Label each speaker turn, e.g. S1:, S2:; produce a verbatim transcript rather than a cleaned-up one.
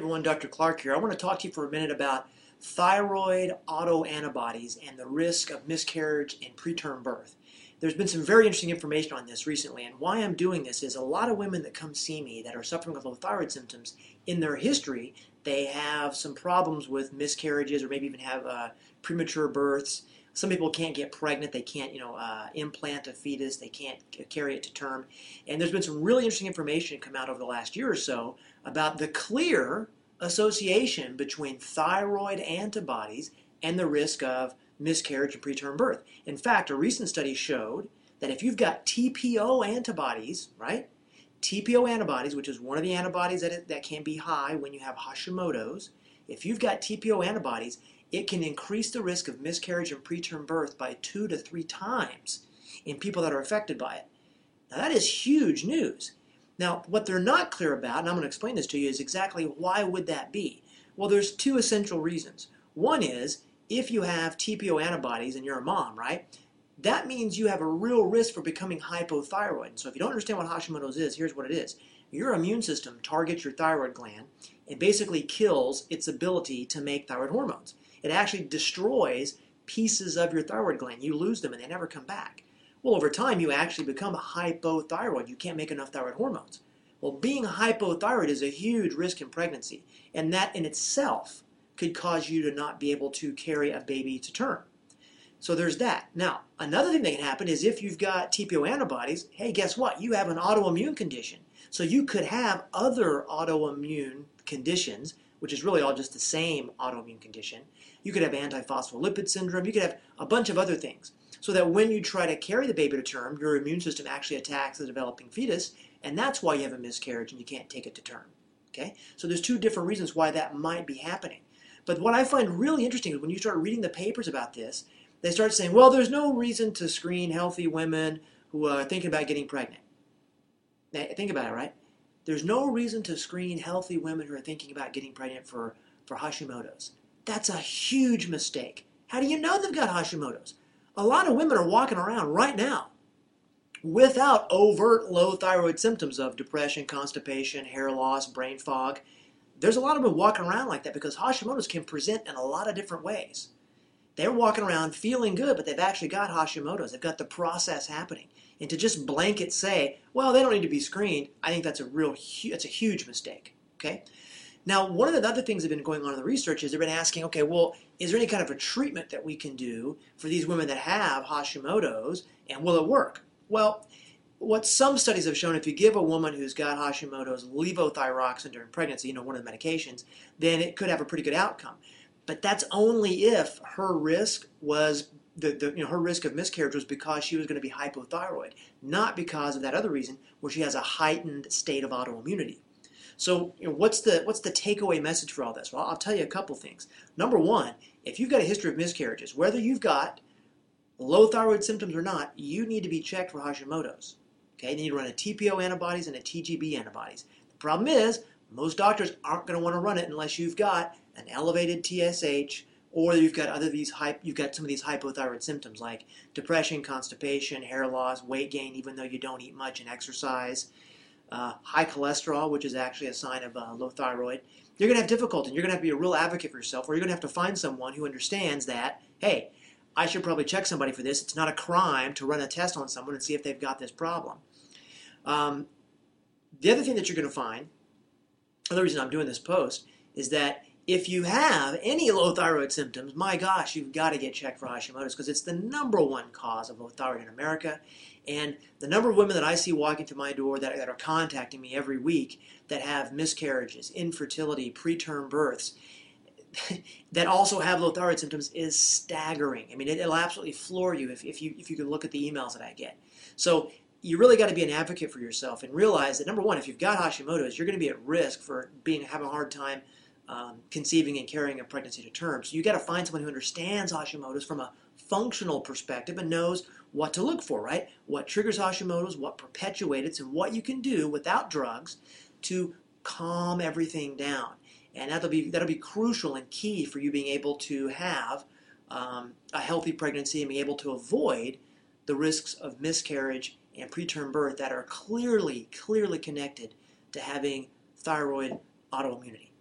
S1: everyone, Doctor Clark here. I want to talk to you for a minute about thyroid autoantibodies and the risk of miscarriage and preterm birth. There's been some very interesting information on this recently, and why I'm doing this is a lot of women that come see me that are suffering with low thyroid symptoms, in their history, they have some problems with miscarriages or maybe even have uh, premature births. Some people can't get pregnant, they can't, you know, uh, implant a fetus, they can't carry it to term. And there's been some really interesting information come out over the last year or so about the clear association between thyroid antibodies and the risk of miscarriage and preterm birth. In fact, a recent study showed that if you've got T P O antibodies, right? T P O antibodies, which is one of the antibodies that, that can be high when you have Hashimoto's, if you've got T P O antibodies, it can increase the risk of miscarriage and preterm birth by two to three times in people that are affected by it. Now that is huge news. Now what they're not clear about, and I'm going to explain this to you, is exactly why would that be? Well, there's two essential reasons. One is, if you have T P O antibodies and you're a mom, right, that means you have a real risk for becoming hypothyroid. So if you don't understand what Hashimoto's is, here's what it is. Your immune system targets your thyroid gland and basically kills its ability to make thyroid hormones. It actually destroys pieces of your thyroid gland. You lose them and they never come back. Well, over time, you actually become hypothyroid. You can't make enough thyroid hormones. Well, being hypothyroid is a huge risk in pregnancy, and that in itself could cause you to not be able to carry a baby to term. So there's that. Now, another thing that can happen is if you've got T P O antibodies, hey, guess what? You have an autoimmune condition. So you could have other autoimmune conditions, which is really all just the same autoimmune condition. You could have antiphospholipid syndrome. You could have a bunch of other things. So that when you try to carry the baby to term, your immune system actually attacks the developing fetus, and that's why you have a miscarriage and you can't take it to term. Okay? So there's two different reasons why that might be happening. But what I find really interesting is when you start reading the papers about this, they start saying, well, there's no reason to screen healthy women who are thinking about getting pregnant. Now, think about it, right? There's no reason to screen healthy women who are thinking about getting pregnant for, for Hashimoto's. That's a huge mistake. How do you know they've got Hashimoto's? A lot of women are walking around right now without overt low thyroid symptoms of depression, constipation, hair loss, brain fog. There's a lot of them walking around like that because Hashimoto's can present in a lot of different ways. They're walking around feeling good, but they've actually got Hashimoto's. They've got the process happening. And to just blanket say, well, they don't need to be screened, I think that's a real, that's a huge mistake. Okay? Now, one of the other things that have been going on in the research is they've been asking, okay, well, is there any kind of a treatment that we can do for these women that have Hashimoto's, and will it work? Well, what some studies have shown, if you give a woman who's got Hashimoto's levothyroxine during pregnancy, you know, one of the medications, then it could have a pretty good outcome. But that's only if her risk was, the, the, you know, her risk of miscarriage was because she was going to be hypothyroid, not because of that other reason where she has a heightened state of autoimmunity. So, you know, what's the what's the takeaway message for all this? Well, I'll tell you a couple things. Number one, if you've got a history of miscarriages, whether you've got low thyroid symptoms or not, you need to be checked for Hashimoto's. Okay, you need to run a T P O antibodies and a T G B antibodies. The problem is, most doctors aren't going to want to run it unless you've got an elevated T S H, or you've got other these you've got some of these hypothyroid symptoms like depression, constipation, hair loss, weight gain, even though you don't eat much and exercise, uh, high cholesterol, which is actually a sign of uh, low thyroid. You're going to have difficulty. You're going to have to be a real advocate for yourself, or you're going to have to find someone who understands that, hey, I should probably check somebody for this. It's not a crime to run a test on someone and see if they've got this problem. Um, the other thing that you're going to find, another reason I'm doing this post, is that if you have any low thyroid symptoms, my gosh, you've got to get checked for Hashimoto's because it's the number one cause of low thyroid in America. And the number of women that I see walking through my door that, that are contacting me every week that have miscarriages, infertility, preterm births, that also have low thyroid symptoms is staggering. I mean, it, it'll absolutely floor you if, if you if you can look at the emails that I get. So you really got to be an advocate for yourself and realize that, number one, if you've got Hashimoto's, you're going to be at risk for being having a hard time um, conceiving and carrying a pregnancy to term. So you got to find someone who understands Hashimoto's from a functional perspective and knows what to look for, right? What triggers Hashimoto's, what perpetuates it, and what you can do without drugs to calm everything down. And that'll be that'll be crucial and key for you being able to have um, a healthy pregnancy and be able to avoid the risks of miscarriage and preterm birth that are clearly, clearly connected to having thyroid autoimmunity.